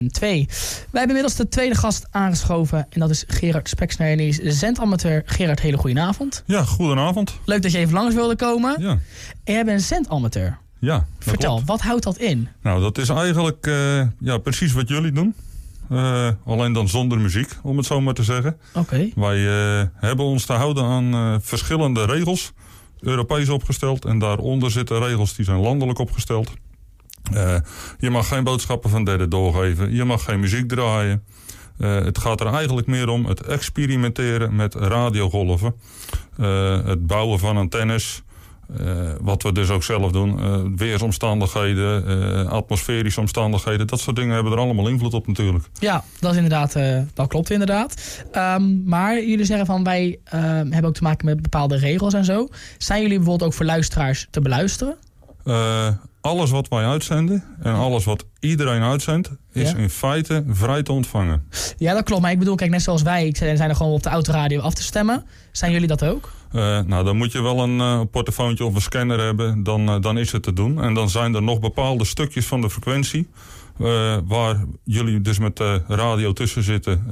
2. Wij hebben inmiddels de tweede gast aangeschoven. En dat is Gerard Speksnijder. Die is zendamateur. Gerard, hele goede avond. Ja, goedenavond. Leuk dat je even langs wilde komen. Ja. En jij bent zendamateur. Ja, Vertel, klopt. wat houdt dat in? Nou, dat is eigenlijk precies wat jullie doen. Alleen dan zonder muziek, om het zo maar te zeggen. Oké. Wij hebben ons te houden aan verschillende regels. Europees opgesteld. En daaronder zitten regels die zijn landelijk opgesteld. Je mag geen boodschappen van derden doorgeven. Je mag geen muziek draaien. Het gaat er eigenlijk meer om het experimenteren met radiogolven. Het bouwen van antennes. Wat we dus ook zelf doen. Weersomstandigheden, atmosferische omstandigheden. Dat soort dingen hebben er allemaal invloed op natuurlijk. Ja, dat is inderdaad, dat klopt inderdaad. Maar jullie zeggen van wij hebben ook te maken met bepaalde regels en zo. Zijn jullie bijvoorbeeld ook voor luisteraars te beluisteren? Alles wat wij uitzenden en alles wat iedereen uitzendt, is in feite vrij te ontvangen. Ja, dat klopt. Maar ik bedoel, kijk, net zoals wij zijn er gewoon op de autoradio af te stemmen. Zijn jullie dat ook? Nou, dan moet je wel een portofoontje of een scanner hebben. Dan is het te doen. En dan zijn er nog bepaalde stukjes van de frequentie waar jullie dus met de radio tussen zitten.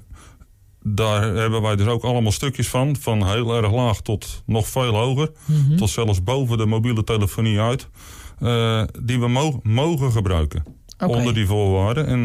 Daar hebben wij dus ook allemaal stukjes van heel erg laag tot nog veel hoger. Mm-hmm. Tot zelfs boven de mobiele telefonie uit. Die we mogen gebruiken. Okay. Onder die voorwaarden. En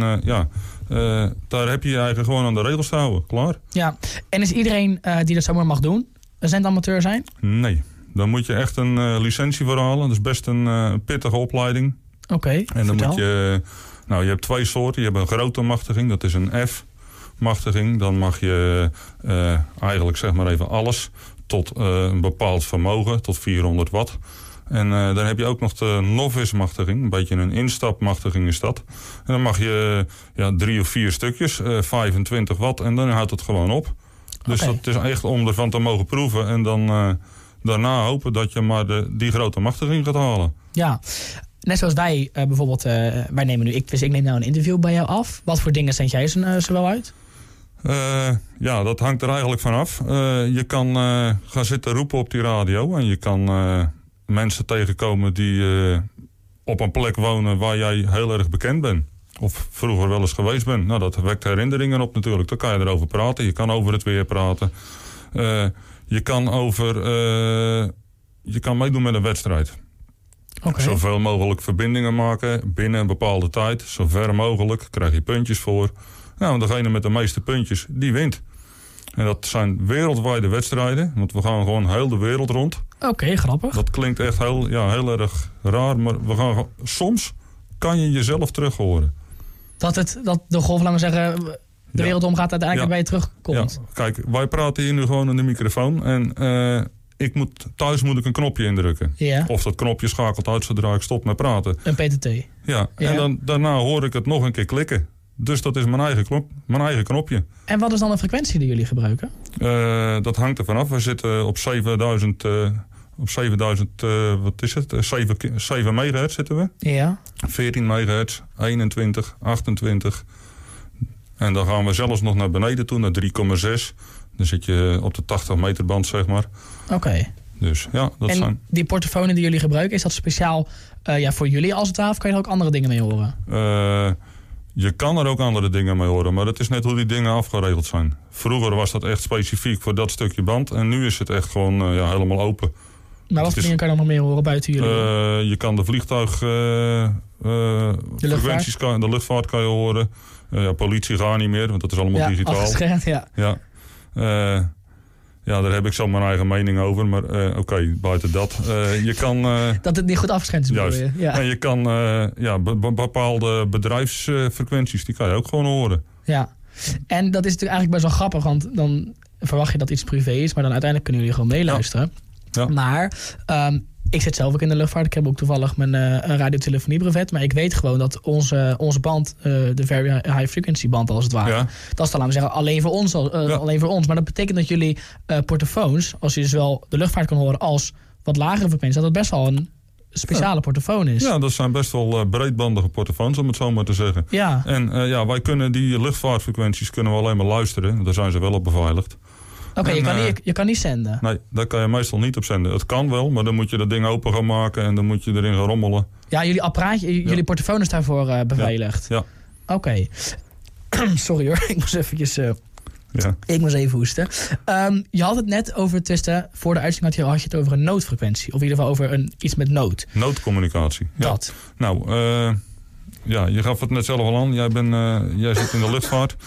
daar heb je je eigen gewoon aan de regels te houden. Klaar? Ja. En is iedereen die dat zomaar mag doen, een zendamateur zijn? Nee. Dan moet je echt een licentie voor halen. Dat is best een pittige opleiding. Oké, en dan moet je... Nou, je hebt twee soorten. Je hebt een grote machtiging. Dat is een F-machtiging. Dan mag je eigenlijk zeg maar even alles tot een bepaald vermogen. Tot 400 watt. En dan heb je ook nog de novice-machtiging. Een beetje een instapmachtiging is dat. En dan mag je 3 of 4 stukjes, 25 watt. En dan houdt het gewoon op. Dus dat is echt om ervan te mogen proeven. En dan daarna hopen dat je maar die grote machtiging gaat halen. Ja, net zoals wij bijvoorbeeld. Wij nemen nu, ik neem nou een interview bij jou af. Wat voor dingen zend jij ze wel uit? Dat hangt er eigenlijk vanaf. Je kan gaan zitten roepen op die radio. En je kan... mensen tegenkomen die op een plek wonen waar jij heel erg bekend bent. Of vroeger wel eens geweest bent. Nou, dat wekt herinneringen op natuurlijk. Dan kan je erover praten. Je kan over het weer praten. Je kan meedoen met een wedstrijd. Okay. Zoveel mogelijk verbindingen maken binnen een bepaalde tijd. Zo ver mogelijk. Krijg je puntjes voor. Nou, degene met de meeste puntjes, die wint. En dat zijn wereldwijde wedstrijden. Want we gaan gewoon heel de wereld rond. Oké, grappig. Dat klinkt echt heel erg raar. Maar soms kan je jezelf terug horen. Dat de golf, laten we zeggen, de wereld omgaat uiteindelijk bij je terugkomt. Ja. Kijk, wij praten hier nu gewoon in de microfoon. En thuis moet ik een knopje indrukken. Ja. Of dat knopje schakelt uit zodra ik stop met praten. Een PTT. Ja. En daarna hoor ik het nog een keer klikken. Dus dat is mijn eigen knopje. En wat is dan de frequentie die jullie gebruiken? Dat hangt er vanaf. We zitten op 7000... wat is het? 7 megahertz zitten we. Ja. 14 megahertz, 21, 28. En dan gaan we zelfs nog naar beneden toe, naar 3,6. Dan zit je op de 80 meter band, zeg maar. Oké. Dus ja, dat en zijn... die portofoon die jullie gebruiken, is dat speciaal voor jullie als het ware? Of kan je er ook andere dingen mee horen? Je kan er ook andere dingen mee horen, maar dat is net hoe die dingen afgeregeld zijn. Vroeger was dat echt specifiek voor dat stukje band. En nu is het echt gewoon helemaal open. Maar wat voor dingen kan je nog meer horen buiten jullie? Je kan de frequenties, de luchtvaart kan je horen. Politie gaat niet meer, want dat is allemaal digitaal. Afgeschermd, ja. Daar heb ik zo mijn eigen mening over. Maar buiten dat. Je kan... dat het niet goed afgeschermd is, juist. Je. Ja. En je kan bepaalde bedrijfsfrequenties, die kan je ook gewoon horen. Ja, en dat is natuurlijk eigenlijk best wel grappig. Want dan verwacht je dat iets privé is. Maar dan uiteindelijk kunnen jullie gewoon meeluisteren. Ja. Maar ik zit zelf ook in de luchtvaart. Ik heb ook toevallig mijn radiotelefonie-brevet. Maar ik weet gewoon dat onze band, de very high frequency band als het ware. Ja. Dat is dan, laten we zeggen, alleen voor ons. Maar dat betekent dat jullie portofoons, als je dus wel de luchtvaart kan horen als wat lagere frequentie, dat het best wel een speciale portofoon is. Ja, dat zijn best wel breedbandige portofoons, om het zo maar te zeggen. Ja. En wij kunnen die luchtvaartfrequenties kunnen we alleen maar luisteren. Daar zijn ze wel op beveiligd. Oké, je kan niet zenden? Nee, daar kan je meestal niet op zenden. Het kan wel, maar dan moet je dat ding open gaan maken en dan moet je erin gaan rommelen. Ja, jullie portofoon is daarvoor beveiligd. Ja. Oké. Sorry hoor, ik moest eventjes... Ik moest even hoesten. Je had het net over het voor de uitzending had je het over een noodfrequentie. Of in ieder geval over iets met nood. Noodcommunicatie. Ja. Dat. Nou, je gaf het net zelf al aan. Jij zit in de luchtvaart.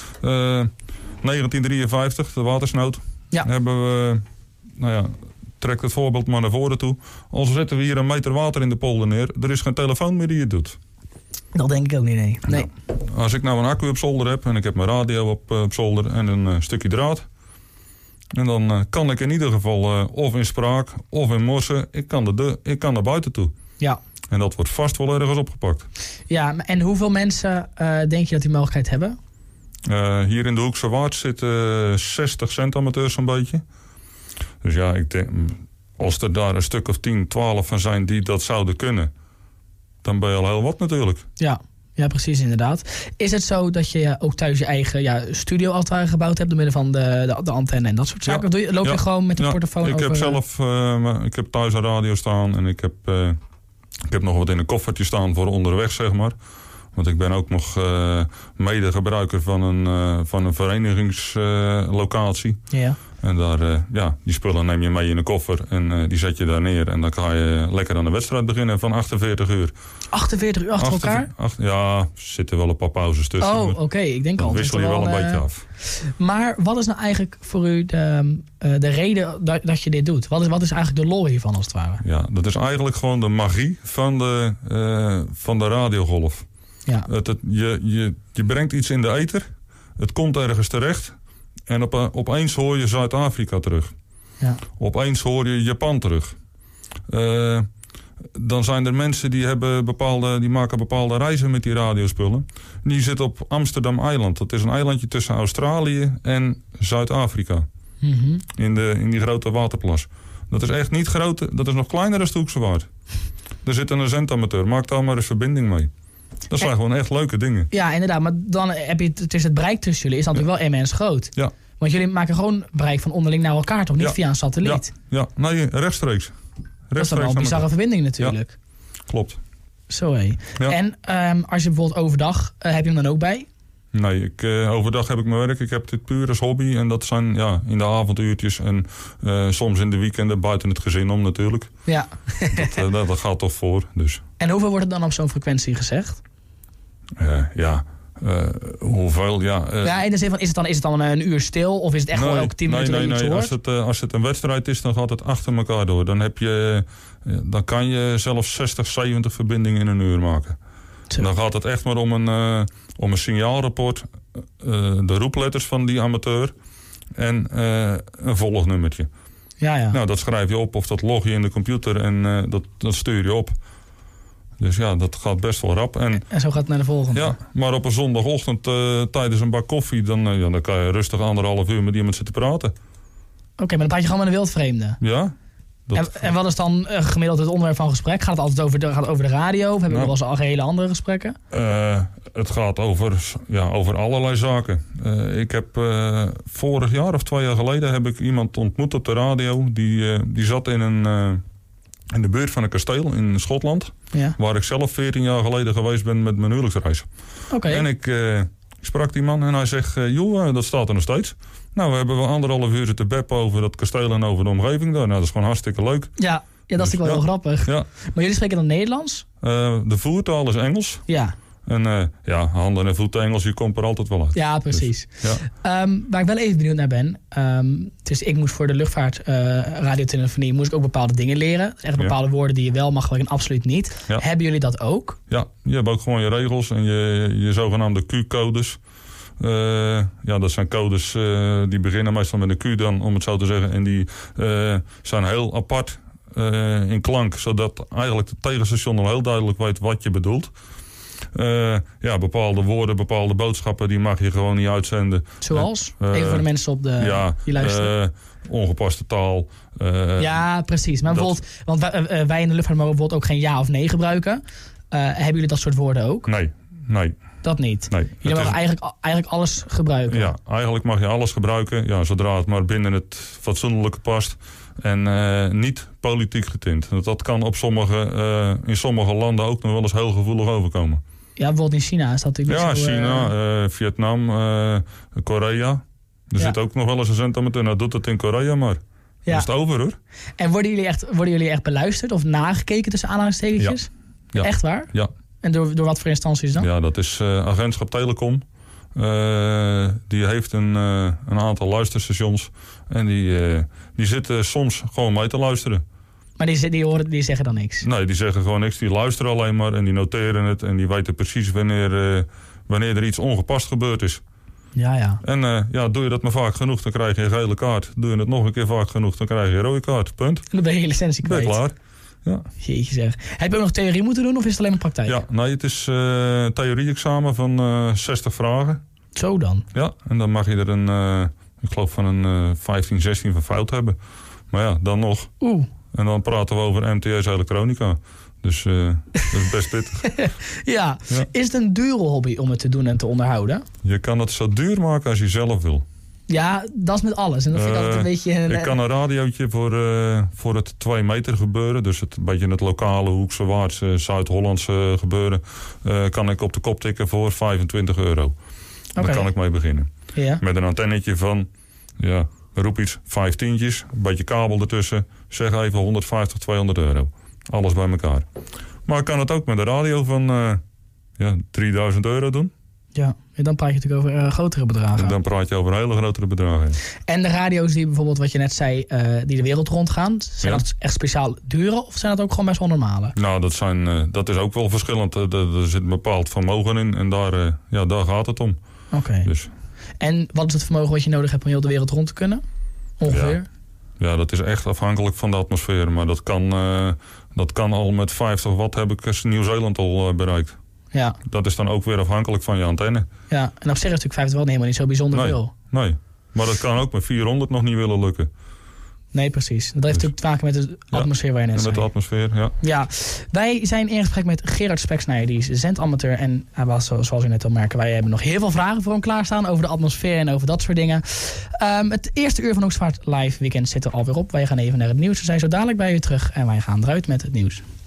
1953, de watersnood. Ja. Hebben we... trek het voorbeeld maar naar voren toe. Al zetten we hier een meter water in de polder neer. Er is geen telefoon meer die het doet. Dat denk ik ook niet, nee. Nou, als ik nou een accu op zolder heb en ik heb mijn radio op zolder en een stukje draad. En dan kan ik in ieder geval of in spraak of in morsen, ik kan naar buiten toe. Ja. En dat wordt vast wel ergens opgepakt. Ja, en hoeveel mensen denk je dat die mogelijkheid hebben? Hier in de Hoekse Waard zitten 60 centamateurs zo'n beetje. Dus ja, ik denk, als er daar een stuk of 10, 12 van zijn die dat zouden kunnen, dan ben je al heel wat natuurlijk. Ja, precies inderdaad. Is het zo dat je ook thuis je eigen studio als het ware gebouwd hebt door middel van de antenne en dat soort zaken? Ja. Loop je gewoon met de portofoon over? Ik heb zelf ik heb thuis een radio staan en ik heb nog wat in een koffertje staan voor onderweg, zeg maar. Want ik ben ook nog medegebruiker van een verenigingslocatie. Ja. En daar, die spullen neem je mee in een koffer en die zet je daar neer. En dan ga je lekker aan de wedstrijd beginnen van 48 uur. 48 uur achter elkaar? Ja, zitten wel een paar pauzes tussen. Oh, oké. Ik denk al. Dan wissel je wel een beetje af. Maar wat is nou eigenlijk voor u de reden dat je dit doet? Wat is eigenlijk de lol hiervan als het ware? Ja, dat is eigenlijk gewoon de magie van de radiogolf. Ja. Je brengt iets in de ether. Het komt ergens terecht. En opeens hoor je Zuid-Afrika terug. Ja. Opeens hoor je Japan terug. Dan zijn er mensen die maken bepaalde reizen met die radiospullen. Die zitten op Amsterdam-eiland. Dat is een eilandje tussen Australië en Zuid-Afrika. Mm-hmm. In die grote waterplas. Dat is echt niet groot. Dat is nog kleiner dan de Hoekse Waard. Er zit een zendamateur. Maak daar maar eens verbinding mee. Dat zijn gewoon echt leuke dingen. Ja, inderdaad. Maar dan heb je het bereik tussen jullie is natuurlijk wel immens groot. Ja. Want jullie maken gewoon bereik van onderling naar elkaar, toch? Niet via een satelliet? Ja, nee, rechtstreeks. Dat is dan wel een bizarre verbinding natuurlijk. Ja, klopt. Zo hé. Ja. En als je bijvoorbeeld overdag, heb je hem dan ook bij? Nee, overdag heb ik mijn werk. Ik heb dit puur als hobby. En dat zijn in de avonduurtjes en soms in de weekenden buiten het gezin om natuurlijk. Ja. Dat gaat toch voor. Dus. En hoeveel wordt het dan op zo'n frequentie gezegd? Hoeveel? Ja, in de zin van, is het dan een uur stil? Of is het echt wel elke 10 minuten dat je iets hoort? Als het een wedstrijd is, dan gaat het achter elkaar door. Dan kan je zelfs 60, 70 verbindingen in een uur maken. Zo. Dan gaat het echt maar om een signaalrapport, de roepletters van die amateur en een volgnummertje. Ja. Nou, dat schrijf je op of dat log je in de computer en dat stuur je op. Dus ja, dat gaat best wel rap. En zo gaat het naar de volgende. Ja, maar op een zondagochtend tijdens een bak koffie, dan kan je rustig 1,5 uur met iemand zitten praten. Oké, maar dan praat je gewoon met een wildvreemde. Ja. En wat is dan gemiddeld het onderwerp van gesprek? Gaat het altijd over de radio? Of hebben we wel eens al hele andere gesprekken? Het gaat over allerlei zaken. Ik heb vorig jaar of 2 jaar geleden heb ik iemand ontmoet op de radio. Die zat in de buurt van een kasteel in Schotland. Ja. Waar ik zelf 14 jaar geleden geweest ben met mijn huwelijksreis. Okay. En ik sprak die man en hij zegt, dat staat er nog steeds. Nou, we hebben wel 1,5 uur zitten beppen over dat kasteel en over de omgeving daar. Nou, dat is gewoon hartstikke leuk. Ja, dat is wel heel grappig. Ja. Maar jullie spreken dan Nederlands? De voertaal is Engels. Ja. En handen en voeten Engels, je komt er altijd wel uit. Ja, precies. Dus, waar ik wel even benieuwd naar ben. Dus ik moest voor de luchtvaart radiotelefonie moest ik ook bepaalde dingen leren. Echt bepaalde woorden die je wel mag gebruiken en absoluut niet. Ja. Hebben jullie dat ook? Ja, je hebt ook gewoon je regels en je zogenaamde Q-codes. Dat zijn codes die beginnen meestal met een Q dan, om het zo te zeggen. En die zijn heel apart in klank. Zodat eigenlijk het tegenstation al heel duidelijk weet wat je bedoelt. Bepaalde woorden, bepaalde boodschappen, die mag je gewoon niet uitzenden. Zoals? Even voor de mensen die luisteren. Ongepaste taal. Ja, precies. Maar bijvoorbeeld, want wij in de luchtvaart mogen bijvoorbeeld ook geen ja of nee gebruiken. Hebben jullie dat soort woorden ook? Nee. Dat niet? Nee. Jullie mogen eigenlijk alles gebruiken? Ja, eigenlijk mag je alles gebruiken. Ja, zodra het maar binnen het fatsoenlijke past. En niet politiek getint. Dat kan in sommige landen ook nog wel eens heel gevoelig overkomen. bijvoorbeeld in China is dat natuurlijk Ja, zo, China, Vietnam, Korea. Er zit ook nog wel eens een zendamateur. Nou, doet het in Korea maar. Dan is het over, hoor. En worden jullie echt beluisterd of nagekeken tussen aanhalingstekentjes? Ja. Echt waar? Ja. En door wat voor instanties dan? Ja, dat is Agentschap Telecom. Die heeft een aantal luisterstations. En die zitten soms gewoon mee te luisteren. Maar die zeggen dan niks? Nee, die zeggen gewoon niks. Die luisteren alleen maar en die noteren het. En die weten precies wanneer er iets ongepast gebeurd is. Ja. En doe je dat maar vaak genoeg, dan krijg je een gele kaart. Doe je het nog een keer vaak genoeg, dan krijg je een rode kaart. Punt. En dan ben je licentie kwijt. Ben je klaar. Ja. Jeetje zeg. Heb je ook nog theorie moeten doen of is het alleen maar praktijk? Ja, nee, het is theorie-examen van 60 vragen. Zo dan? Ja, en dan mag je er ik geloof van een 15, 16 van fout hebben. Maar ja, dan nog. Oeh. En dan praten we over MTS elektronica. Dus dat is best pittig. Ja. Is het een dure hobby om het te doen en te onderhouden? Je kan het zo duur maken als je zelf wil. Ja, dat is met alles. En dat vind ik altijd een beetje... Ik kan een radiootje voor het 2 meter gebeuren. Dus een beetje het lokale, Hoekse, Waardse, Zuid-Hollandse gebeuren. Kan ik op de kop tikken voor €25. Daar kan ik mee beginnen. Ja. Met een antennetje van, roep iets, 5 tientjes. Een beetje kabel ertussen. Zeg even €150, €200. Alles bij elkaar. Maar ik kan het ook met een radio van €3000 doen. Ja, en dan praat je natuurlijk over grotere bedragen. En dan praat je over hele grotere bedragen. En de radio's die bijvoorbeeld, wat je net zei, die de wereld rondgaan, zijn dat echt speciaal dure of zijn dat ook gewoon best wel normale? Nou, dat is ook wel verschillend. Er zit een bepaald vermogen in en daar gaat het om. Oké. Dus. En wat is het vermogen wat je nodig hebt om heel de wereld rond te kunnen? Ongeveer? Ja, dat is echt afhankelijk van de atmosfeer. Maar dat kan al met 50 watt heb ik Nieuw-Zeeland al bereikt. Ja. Dat is dan ook weer afhankelijk van je antenne. Ja, en op zich is natuurlijk 50 watt helemaal niet zo bijzonder veel. Nee, maar dat kan ook met 400 nog niet willen lukken. Nee, precies. Dat heeft natuurlijk te maken met de atmosfeer waar je net zei. Met de atmosfeer, ja. Ja, wij zijn in gesprek met Gerard Speksnijer, die is zendamateur. En hij was, zoals u net al merken, wij hebben nog heel veel vragen voor hem klaarstaan over de atmosfeer en over dat soort dingen. Het eerste uur van Hoogstvaart Live Weekend zit er alweer op. Wij gaan even naar het nieuws. We zijn zo dadelijk bij u terug en wij gaan eruit met het nieuws.